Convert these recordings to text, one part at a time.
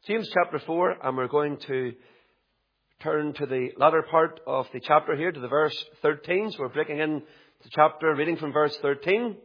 James chapter 4, and we're going to turn to the latter part of the chapter here, to the verse 13. So we're breaking in the chapter, reading from verse 13.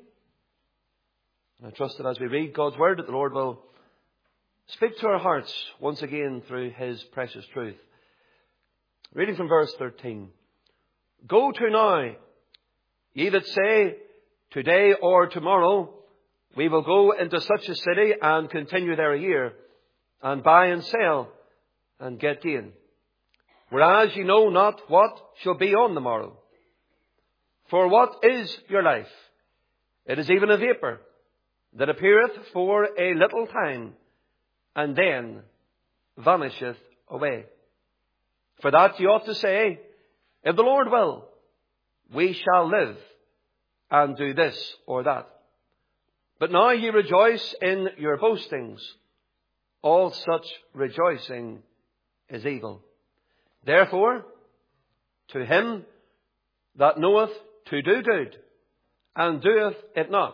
And I trust that as we read God's Word, that the Lord will speak to our hearts once again through His precious truth. Reading from verse 13. Go to now, ye that say, today or tomorrow, we will go into such a city and continue there a year, and buy and sell, and get gain. Whereas ye know not what shall be on the morrow. For what is your life? It is even a vapour, that appeareth for a little time, and then vanisheth away. For that ye ought to say, if the Lord will, we shall live, and do this or that. But now ye rejoice in your boastings. All such rejoicing is evil. Therefore, to him that knoweth to do good, and doeth it not,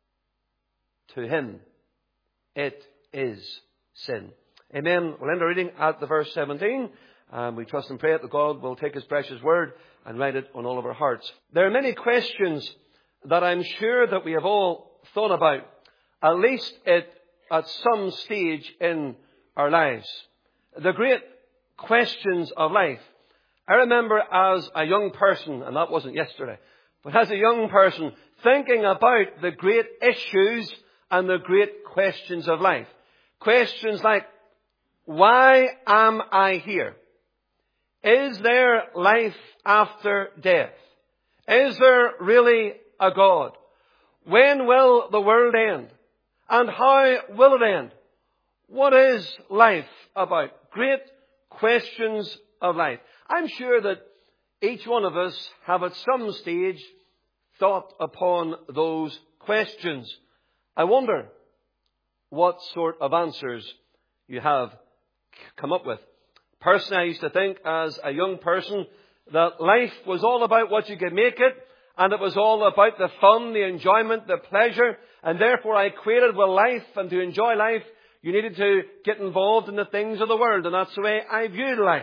to him it is sin. Amen. We'll end our reading at the verse 17. And we trust and pray that God will take His precious word and write it on all of our hearts. There are many questions that I'm sure that we have all thought about, at least at some stage in our lives. The great questions of life. I remember as a young person, and that wasn't yesterday, but as a young person, thinking about the great issues and the great questions of life. Questions like, why am I here? Is there life after death? Is there really a God? When will the world end? And how will it end? What is life about? Great questions of life. I'm sure that each one of us have at some stage thought upon those questions. I wonder what sort of answers you have come up with. Personally, I used to think as a young person that life was all about what you could make it, and it was all about the fun, the enjoyment, the pleasure, and therefore I equated with life, and to enjoy life, you needed to get involved in the things of the world, and that's the way I viewed life.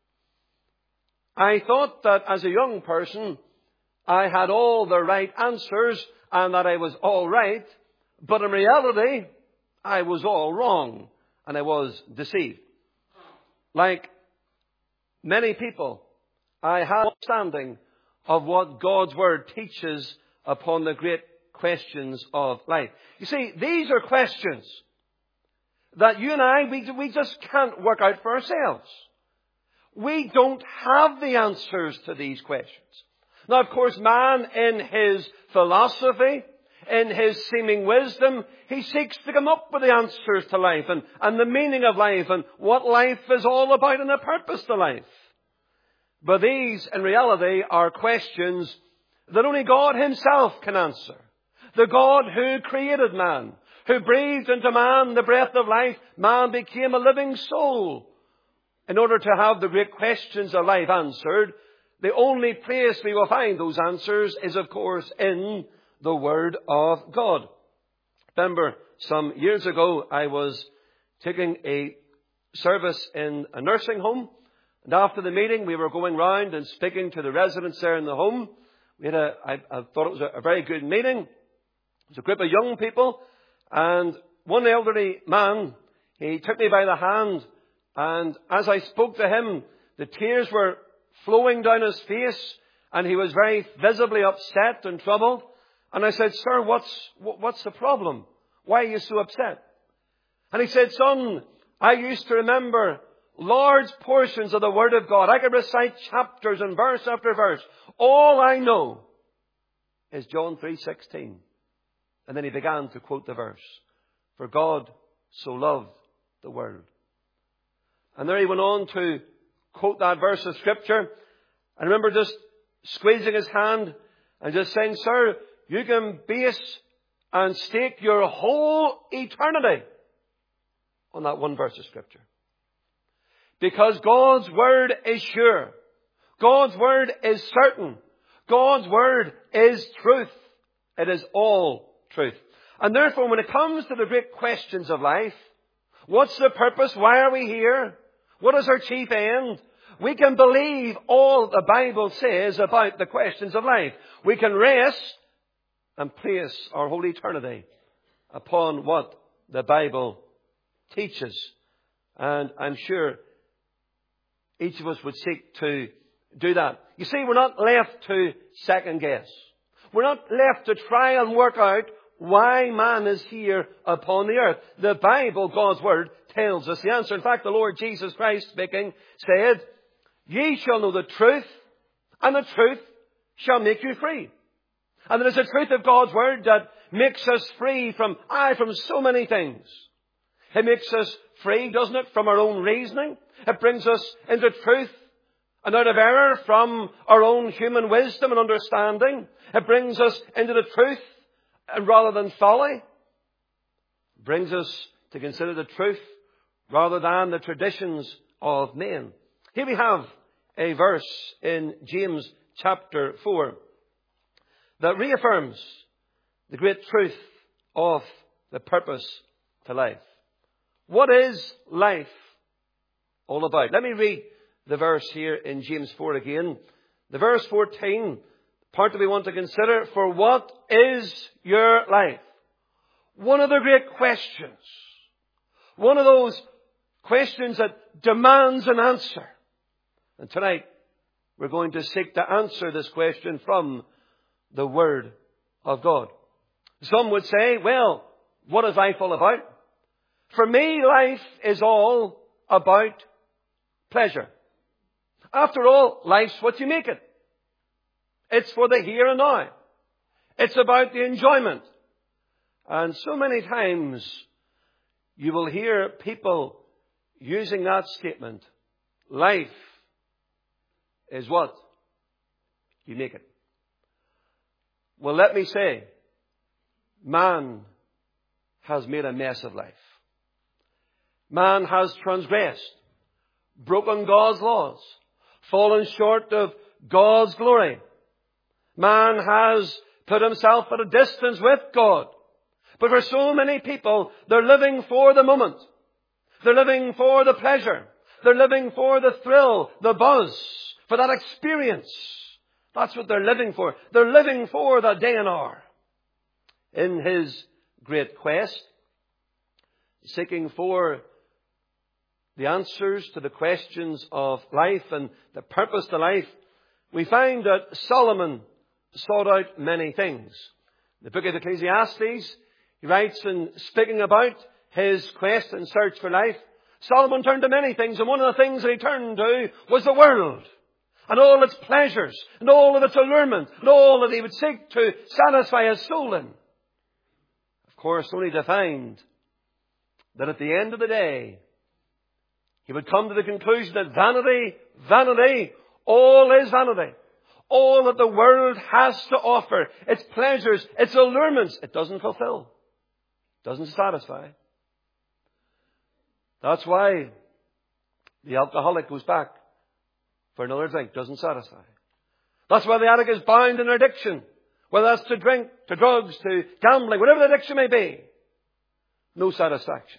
I thought that as a young person, I had all the right answers, and that I was all right, but in reality, I was all wrong, and I was deceived. Like many people, I have an understanding of what God's Word teaches upon the great questions of life. You see, these are questions that you and I, we just can't work out for ourselves. We don't have the answers to these questions. Now, of course, man in his philosophy, in his seeming wisdom, he seeks to come up with the answers to life and the meaning of life and what life is all about and the purpose to life. But these, in reality, are questions that only God Himself can answer. The God who created man, who breathed into man the breath of life, man became a living soul. In order to have the great questions of life answered, the only place we will find those answers is, of course, in the Word of God. Remember, some years ago, I was taking a service in a nursing home. And after the meeting, we were going round and speaking to the residents there in the home. I thought it was a very good meeting. It was a group of young people. And one elderly man, he took me by the hand. And as I spoke to him, the tears were flowing down his face. And he was very visibly upset and troubled. And I said, sir, what's the problem? Why are you so upset? And he said, son, I used to remember large portions of the Word of God. I could recite chapters and verse after verse. All I know is John 3:16. And then he began to quote the verse. For God so loved the world. And there he went on to quote that verse of Scripture. I remember just squeezing his hand and just saying, sir, you can base and stake your whole eternity on that one verse of Scripture. Because God's Word is sure. God's Word is certain. God's Word is truth. It is all truth. And therefore, when it comes to the great questions of life, What's the purpose? Why are we here? What is our chief end? We can believe all the Bible says about the questions of life. We can rest and place our whole eternity upon what the Bible teaches. And I'm sure each of us would seek to do that. You see, we're not left to second guess. We're not left to try and work out why man is here upon the earth. The Bible, God's Word, tells us the answer. In fact, the Lord Jesus Christ speaking said, "Ye shall know the truth, and the truth shall make you free." And there is a truth of God's Word that makes us free from so many things. It makes us free, doesn't it, from our own reasoning. It brings us into truth and out of error from our own human wisdom and understanding. It brings us into the truth rather than folly. It brings us to consider the truth rather than the traditions of men. Here we have a verse in James chapter 4 that reaffirms the great truth of the purpose to life. What is life all about? Let me read the verse here in James 4 again. The verse 14, part that we want to consider, for what is your life? One of the great questions. One of those questions that demands an answer. And tonight, we're going to seek to answer this question from the Word of God. Some would say, well, what is life all about? For me, life is all about pleasure. After all, life's what you make it. It's for the here and now. It's about the enjoyment. And so many times you will hear people using that statement. Life is what you make it. Well, let me say, man has made a mess of life. Man has transgressed, broken God's laws, fallen short of God's glory. Man has put himself at a distance with God. But for so many people, they're living for the moment. They're living for the pleasure. They're living for the thrill, the buzz, for that experience. That's what they're living for. They're living for that day and hour. In his great quest, seeking for the answers to the questions of life and the purpose to life, we find that Solomon sought out many things. In the book of Ecclesiastes, he writes in speaking about his quest and search for life, Solomon turned to many things, and one of the things that he turned to was the world, and all its pleasures, and all of its allurement, and all that he would seek to satisfy his soul in. Of course, only to find that at the end of the day, he would come to the conclusion that vanity, vanity, all is vanity. All that the world has to offer, its pleasures, its allurements, it doesn't fulfill. It doesn't satisfy. That's why the alcoholic goes back for another drink. Doesn't satisfy. That's why the addict is bound in addiction. Whether that's to drink, to drugs, to gambling, whatever the addiction may be. No satisfaction.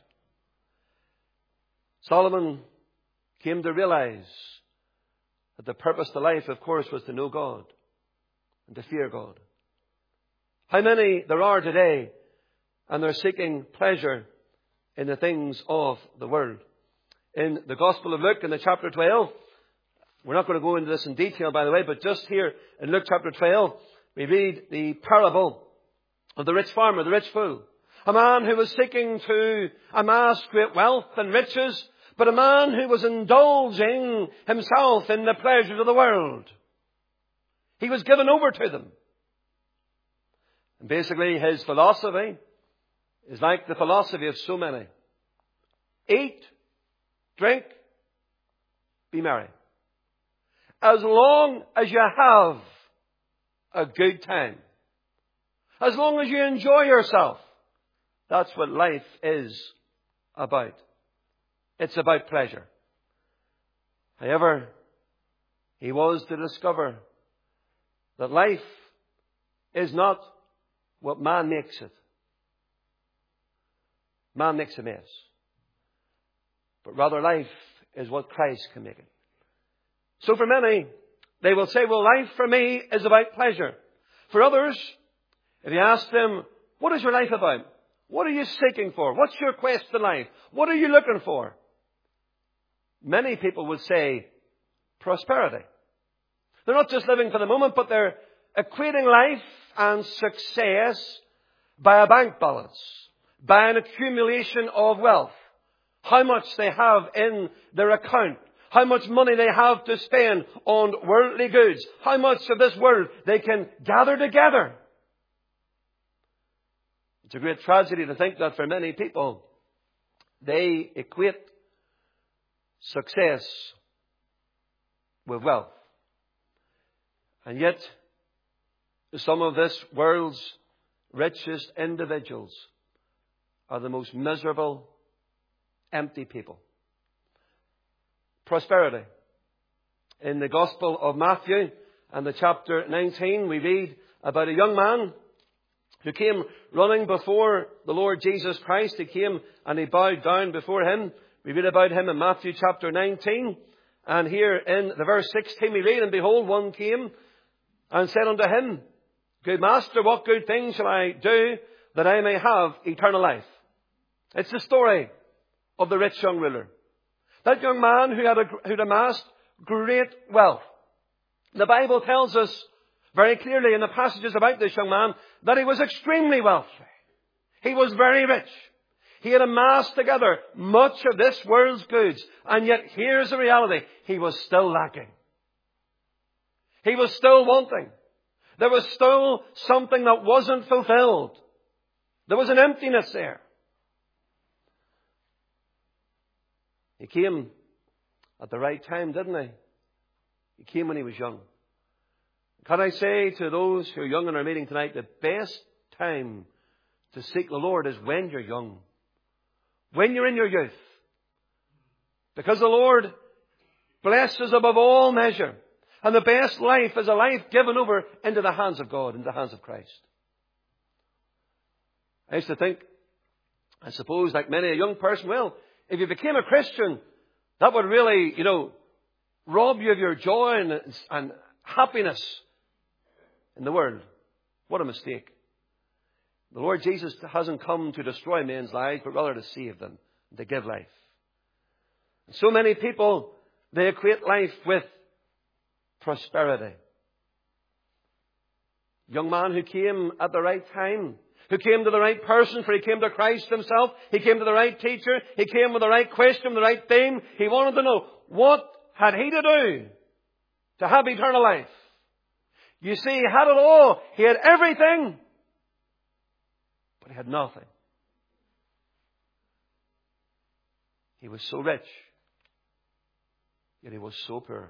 Solomon came to realize that the purpose to life, of course, was to know God and to fear God. How many there are today, and they're seeking pleasure in the things of the world. In the Gospel of Luke, in the chapter 12, we're not going to go into this in detail, by the way, but just here in Luke chapter 12, we read the parable of the rich farmer, the rich fool. A man who was seeking to amass great wealth and riches, but a man who was indulging himself in the pleasures of the world. He was given over to them. And basically his philosophy is like the philosophy of so many. Eat, drink, be merry. As long as you have a good time. As long as you enjoy yourself. That's what life is about. It's about pleasure. However, he was to discover that life is not what man makes it. Man makes a mess. but rather life is what Christ can make it. So for many, they will say, well, life for me is about pleasure. For others, if you ask them, what is your life about? What are you seeking for? What's your quest in life? What are you looking for? Many people would say prosperity. They're not just living for the moment, but they're equating life and success by a bank balance, by an accumulation of wealth, how much they have in their account, how much money they have to spend on worldly goods, how much of this world they can gather together. It's a great tragedy to think that for many people, they equate success with wealth. And yet, some of this world's richest individuals are the most miserable, empty people. Prosperity. In the Gospel of Matthew and the chapter 19, we read about a young man who came running before the Lord Jesus Christ. He came and he bowed down before him. We read about him in Matthew chapter 19. And here in the verse 16 we read, and behold, one came and said unto him, Good master, what good things shall I do that I may have eternal life? It's the story of the rich young ruler. That young man who'd amassed great wealth. The Bible tells us very clearly in the passages about this young man that he was extremely wealthy. He was very rich. He had amassed together much of this world's goods. And yet here's the reality. He was still lacking. He was still wanting. There was still something that wasn't fulfilled. There was an emptiness there. He came at the right time, didn't he? He came when he was young. Can I say to those who are young in our meeting tonight, the best time to seek the Lord is when you're young. When you're in your youth. Because the Lord blesses above all measure. And the best life is a life given over into the hands of God, into the hands of Christ. I used to think, I suppose like many a young person, well, if you became a Christian, that would really, rob you of your joy and happiness in the world. What a mistake. The Lord Jesus hasn't come to destroy men's lives, but rather to save them, and to give life. And so many people, they equate life with prosperity. Young man who came at the right time, who came to the right person, for he came to Christ himself. He came to the right teacher. He came with the right question, the right theme. He wanted to know, what had he to do to have eternal life? You see, he had it all. He had everything, but he had nothing. He was so rich, yet he was so poor.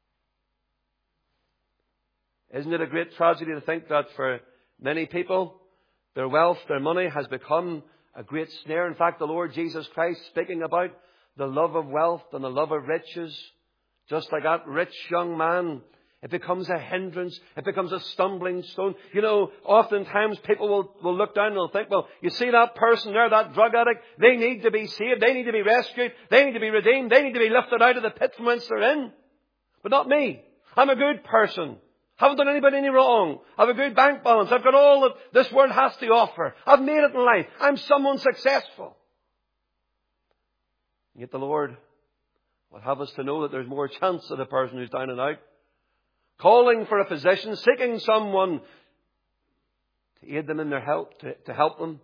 Isn't it a great tragedy to think that for many people, their wealth, their money has become a great snare? In fact, the Lord Jesus Christ, speaking about the love of wealth and the love of riches, just like that rich young man, it becomes a hindrance. It becomes a stumbling stone. Oftentimes people will look down and they'll think, well, you see that person there, that drug addict, they need to be saved. They need to be rescued. They need to be redeemed. They need to be lifted out of the pit from whence they're in. But not me. I'm a good person. Haven't done anybody any wrong. I have a good bank balance. I've got all that this world has to offer. I've made it in life. I'm someone successful. Yet the Lord will have us to know that there's more chance of the person who's down and out, calling for a physician, seeking someone to aid them in their help, to help them.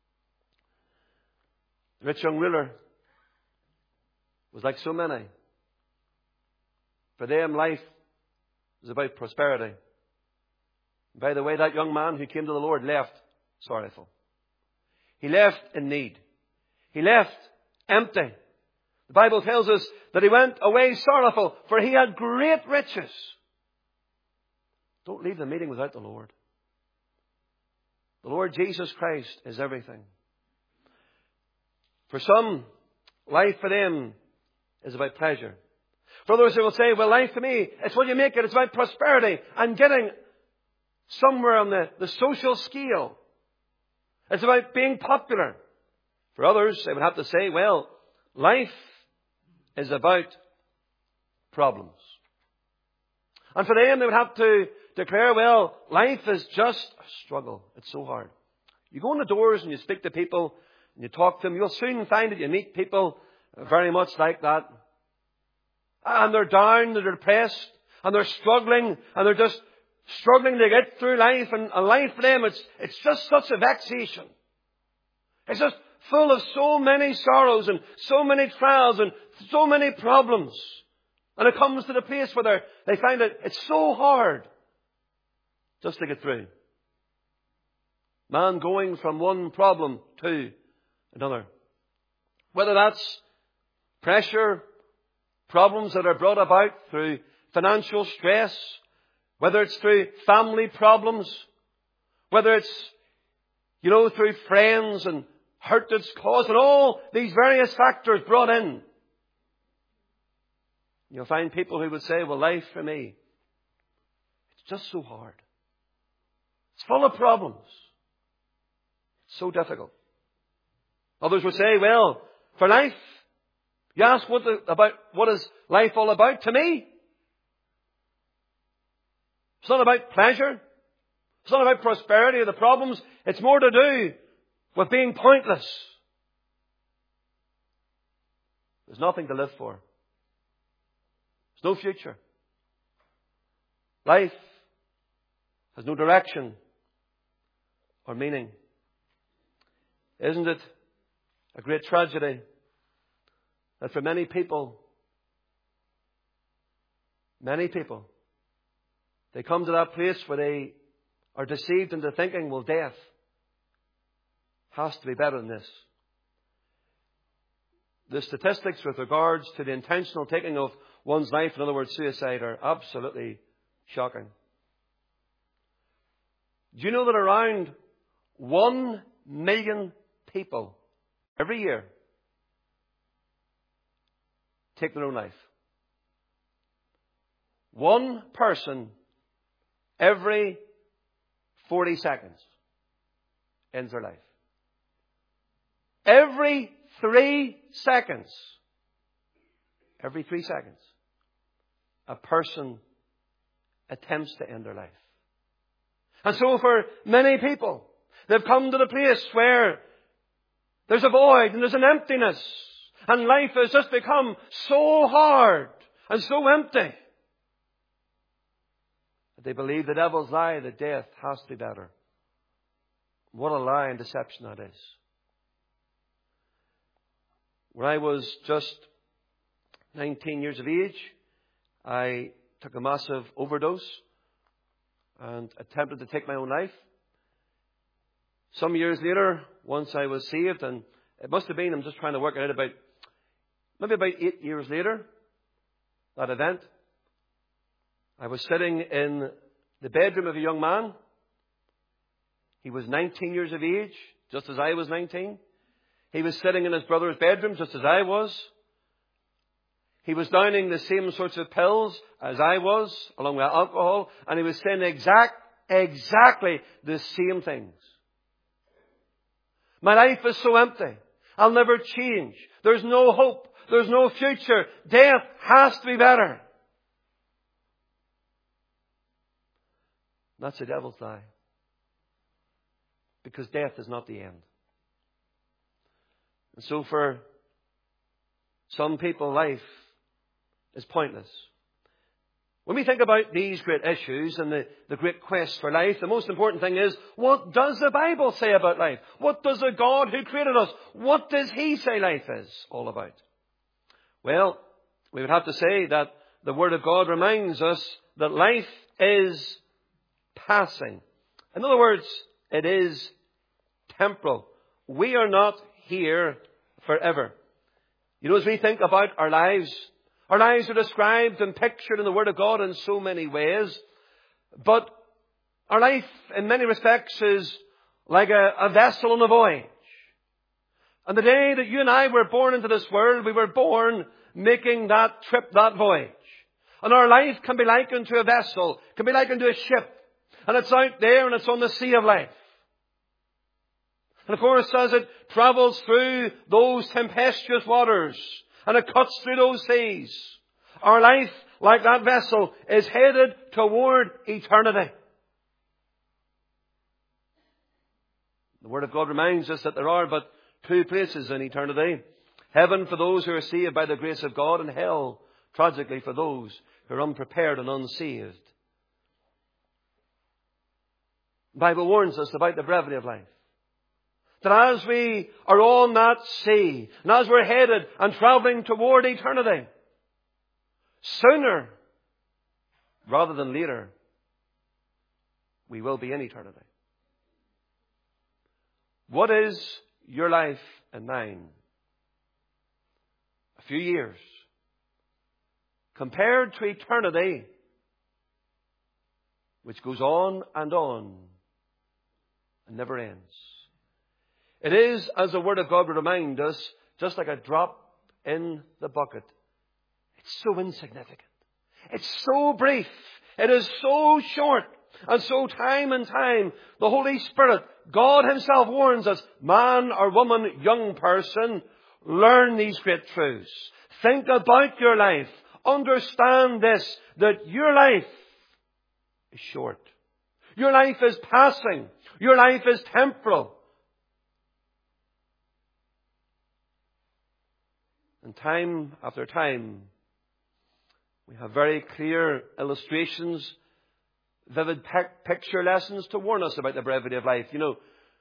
The rich young ruler was like so many. For them, life was about prosperity. By the way, that young man who came to the Lord left sorrowful. He left in need. He left empty. The Bible tells us that he went away sorrowful, for he had great riches. Don't leave the meeting without the Lord. The Lord Jesus Christ is everything. For some, life for them is about pleasure. For others who will say, well, life to me, it's what you make it. It's about prosperity and getting somewhere on the social scale. It's about being popular. For others, they would have to say, well, life is about problems. And for them, they would have to declare, well, life is just a struggle. It's so hard. You go in the doors and you speak to people and you talk to them, you'll soon find that you meet people very much like that. And they're down, they're depressed, and they're struggling, and they're just struggling to get through life. And life for them, it's just such a vexation. It's just full of so many sorrows and so many trials and so many problems. And it comes to the place where they find that it's so hard just to get through. Man going from one problem to another. Whether that's pressure, problems that are brought about through financial stress, whether it's through family problems, whether it's, through friends and hurt that's caused, and all these various factors brought in. You'll find people who would say, well, life for me, it's just so hard. It's full of problems. It's so difficult. Others would say, well, for life, you ask what is life all about? To me, it's not about pleasure. It's not about prosperity or the problems. It's more to do with being pointless. There's nothing to live for. There's no future. Life has no direction or meaning. Isn't it a great tragedy that for many people, they come to that place where they are deceived into thinking, well, death has to be better than this. The statistics with regards to the intentional taking of one's life, in other words, suicide, are absolutely shocking. Do you know that around 1 million people every year take their own life? 1 person every 40 seconds ends their life. Every 3 seconds, a person attempts to end their life. And so for many people, they've come to the place where there's a void and there's an emptiness. And life has just become so hard and so empty that they believe the devil's lie that death has to be better. What a lie and deception that is. When I was just 19 years of age, I took a massive overdose and attempted to take my own life. Some years later, once I was saved, and it must have been, I'm just trying to work it out, maybe about 8 years later, that event, I was sitting in the bedroom of a young man. He was 19 years of age, just as I was 19. He was sitting in his brother's bedroom, just as I was. He was downing the same sorts of pills as I was, along with alcohol, and he was saying exactly the same things. My life is so empty. I'll never change. There's no hope. There's no future. Death has to be better. That's the devil's lie. Because death is not the end. And so for some people, life is pointless. When we think about these great issues and the great quest for life, the most important thing is, what does the Bible say about life? What does the God who created us, what does He say life is all about? Well, we would have to say that the Word of God reminds us that life is passing. In other words, it is temporal. We are not here forever. As we think about our lives are described and pictured in the Word of God in so many ways. But our life, in many respects, is like a vessel on a voyage. And the day that you and I were born into this world, we were born making that trip, that voyage. And our life can be likened to a vessel, can be likened to a ship. And it's out there and it's on the sea of life. And of course, as it travels through those tempestuous waters, and it cuts through those seas. Our life, like that vessel, is headed toward eternity. The Word of God reminds us that there are but two places in eternity. Heaven for those who are saved by the grace of God, and hell, tragically, for those who are unprepared and unsaved. The Bible warns us about the brevity of life. That as we are on that sea, and as we're headed and travelling toward eternity, sooner rather than later, we will be in eternity. What is your life and mine? A few years. Compared to eternity, which goes on and never ends. It is, as the Word of God would remind us, just like a drop in the bucket. It's so insignificant. It's so brief. It is so short. And so time and time, the Holy Spirit, God Himself warns us, man or woman, young person, learn these great truths. Think about your life. Understand this, that your life is short. Your life is passing. Your life is temporal. And time after time, we have very clear illustrations, vivid picture lessons to warn us about the brevity of life. You know,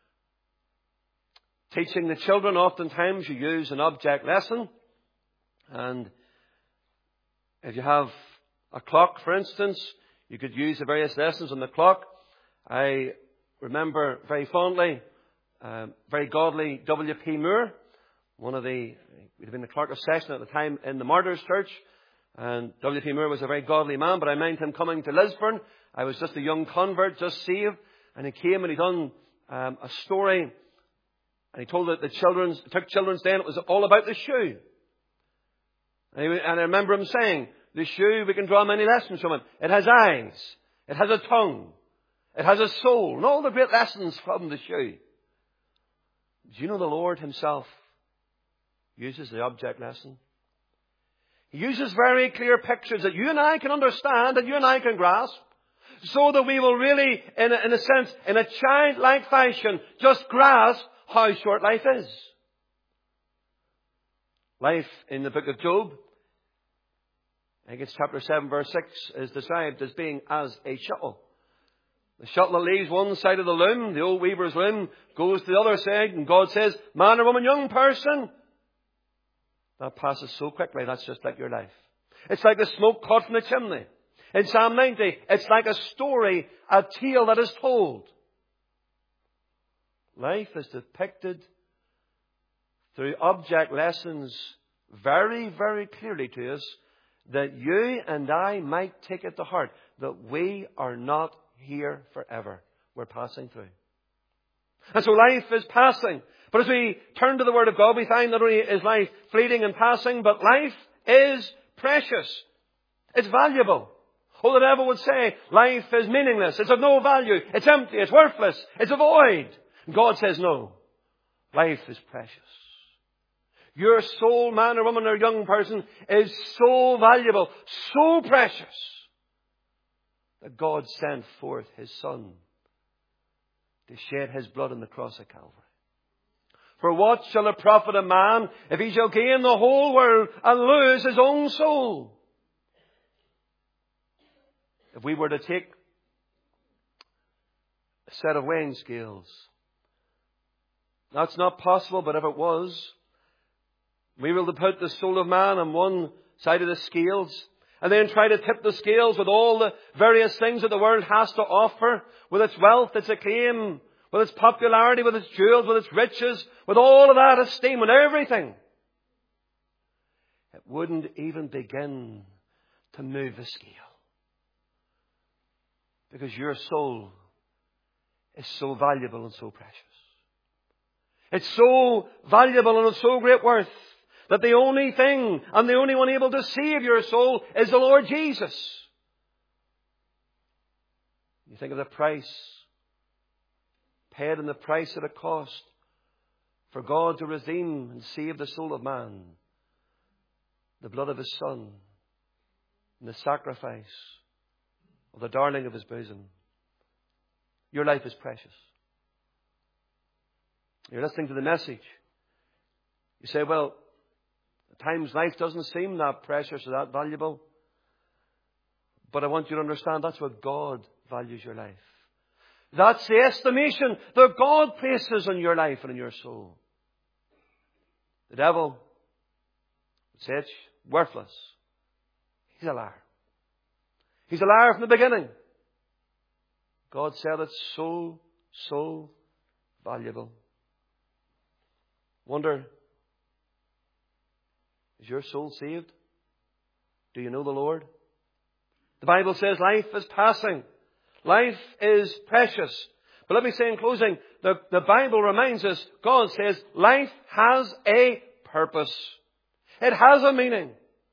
teaching the children, oftentimes you use an object lesson. And if you have a clock, for instance, you could use the various lessons on the clock. I remember very fondly, very godly W.P. Moore, we'd have been the clerk of session at the time in the Martyrs Church. And W.P. Moore was a very godly man, but I mind him coming to Lisburn. I was just a young convert, just saved. And he came and he done a story. And he told it took Children's Day, and it was all about the shoe. And I remember him saying, the shoe, we can draw many lessons from it. It has eyes. It has a tongue. It has a soul. And all the great lessons from the shoe. Do you know the Lord Himself uses the object lesson? He uses very clear pictures that you and I can understand, that you and I can grasp, so that we will really, in a sense, in a childlike fashion, just grasp how short life is. Life in the book of Job, I think it's chapter 7, verse 6, is described as being as a shuttle. The shuttle that leaves one side of the loom, the old weaver's loom, goes to the other side, and God says, man or woman, young person, that passes so quickly. That's just like your life. It's like the smoke caught from the chimney. In Psalm 90, it's like a story, a tale that is told. Life is depicted through object lessons very, very clearly to us, that you and I might take it to heart that we are not here forever. We're passing through. And so life is passing. But as we turn to the Word of God, we find not only is life fleeting and passing, but life is precious. It's valuable. Oh, the devil would say life is meaningless. It's of no value. It's empty. It's worthless. It's a void. And God says no. Life is precious. Your soul, man or woman or young person, is so valuable, so precious, that God sent forth His Son to shed His blood on the cross of Calvary. For what shall it profit a man if he shall gain the whole world and lose his own soul? If we were to take a set of weighing scales, that's not possible, but if it was, we were to put the soul of man on one side of the scales and then try to tip the scales with all the various things that the world has to offer, with its wealth, its acclaim, with its popularity, with its jewels, with its riches, with all of that esteem and everything. It wouldn't even begin to move the scale. Because your soul is so valuable and so precious. It's so valuable and of so great worth that the only thing and the only one able to save your soul is the Lord Jesus. You think of the price paid and the price that it cost for God to redeem and save the soul of man. the blood of His Son and the sacrifice of the darling of His bosom, your life is precious. You're listening to the message. You say, well, at times life doesn't seem that precious or that valuable. But I want you to understand that's what God values your life. That's the estimation that God places on your life and in your soul. The devil would say it's worthless. He's a liar. He's a liar from the beginning. God said it's so, so valuable. Wonder, is your soul saved? Do you know the Lord? The Bible says life is passing. Life is precious. But let me say in closing, the Bible reminds us, God says, life has a purpose. It has a meaning.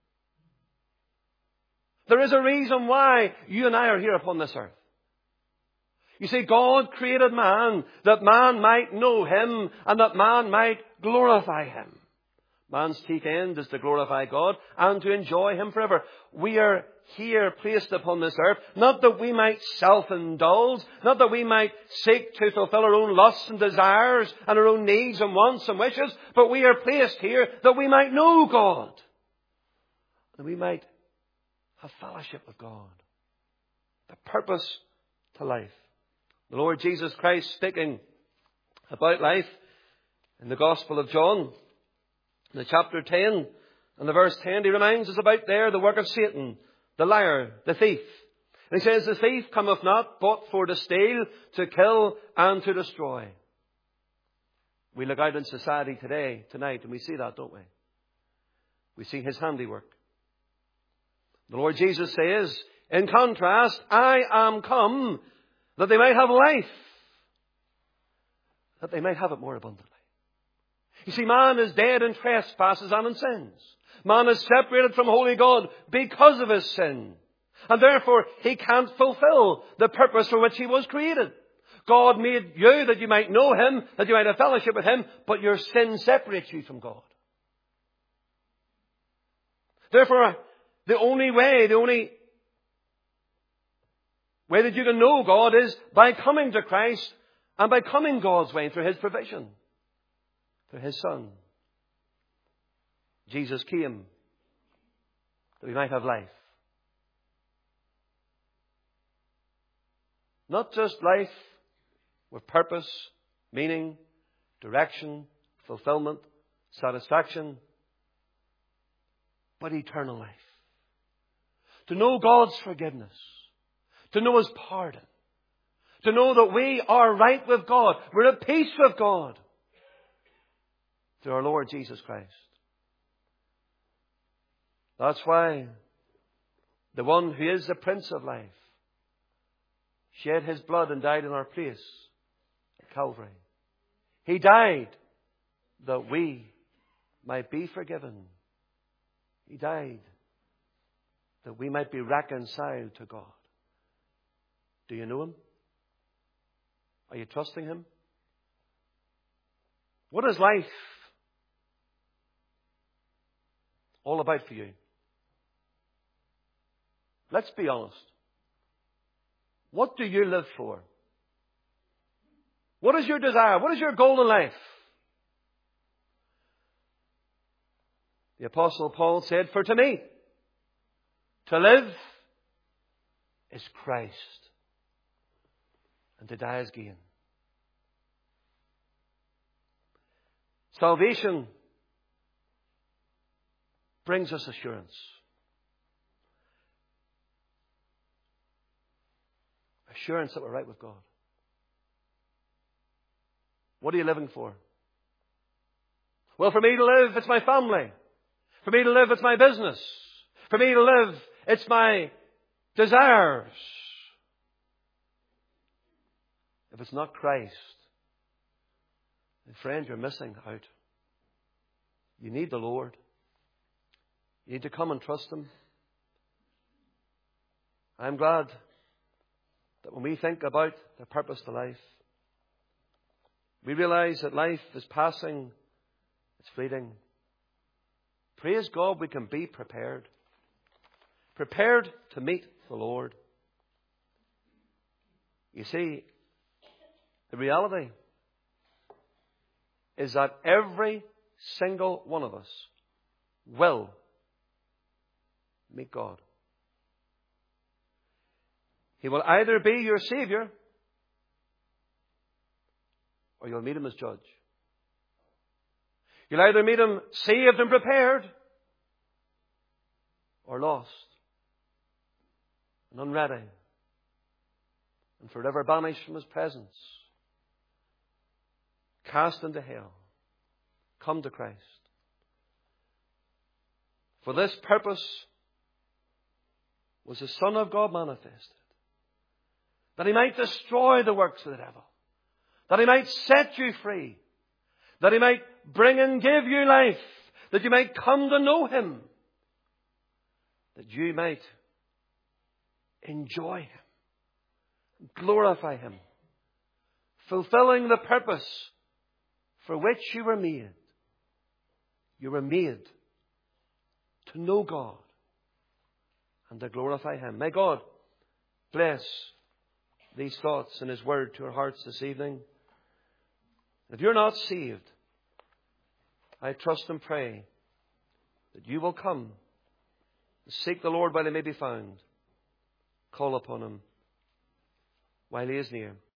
There is a reason why you and I are here upon this earth. You see, God created man that man might know Him and that man might glorify Him. Man's chief end is to glorify God and to enjoy Him forever. We are here placed upon this earth, not that we might self-indulge, not that we might seek to fulfill our own lusts and desires and our own needs and wants and wishes, but we are placed here that we might know God, that we might have fellowship with God. The purpose to life. The Lord Jesus Christ, speaking about life in the Gospel of John, in the chapter 10 and the verse 10, He reminds us about there the work of Satan, the liar, the thief. And He says, the thief cometh not but for to steal, to kill, and to destroy. We look out in society today, tonight, and we see that, don't we? We see his handiwork. The Lord Jesus says, in contrast, I am come that they might have life, that they might have it more abundantly. You see, man is dead in trespasses and in sins. Man is separated from holy God because of his sin. And therefore, he can't fulfill the purpose for which he was created. God made you that you might know him, that you might have fellowship with him, but your sin separates you from God. Therefore, the only way that you can know God is by coming to Christ and by coming God's way through his provision, through his Son. Jesus came that we might have life. Not just life with purpose, meaning, direction, fulfillment, satisfaction, but eternal life. To know God's forgiveness. To know his pardon. To know that we are right with God. We're at peace with God. Through our Lord Jesus Christ. That's why the one who is the Prince of Life shed his blood and died in our place at Calvary. He died that we might be forgiven. He died that we might be reconciled to God. Do you know him? Are you trusting him? What is life all about for you? Let's be honest. What do you live for? What is your desire? What is your goal in life? The Apostle Paul said, for to me, to live is Christ, and to die is gain. Salvation brings us assurance. Assurance that we're right with God. What are you living for? Well, for me to live, it's my family. For me to live, it's my business. For me to live, it's my desires. If it's not Christ, then friend, you're missing out. You need the Lord. You need to come and trust him. I'm glad that when we think about the purpose to life, we realize that life is passing, it's fleeting. praise God, we can be prepared. Prepared to meet the Lord. You see, the reality is that every single one of us will meet God. He will either be your Savior or you'll meet Him as Judge. You'll either meet Him saved and prepared or lost and unready and forever banished from His presence, cast into hell. Come to Christ. For this purpose was the Son of God manifested, that He might destroy the works of the devil, that He might set you free, that He might bring and give you life, that you might come to know Him, that you might enjoy Him, glorify Him, fulfilling the purpose for which you were made. You were made to know God and to glorify Him. May God bless these thoughts in His Word to our hearts this evening. If you're not saved, I trust and pray that you will come and seek the Lord while He may be found. Call upon Him while He is near.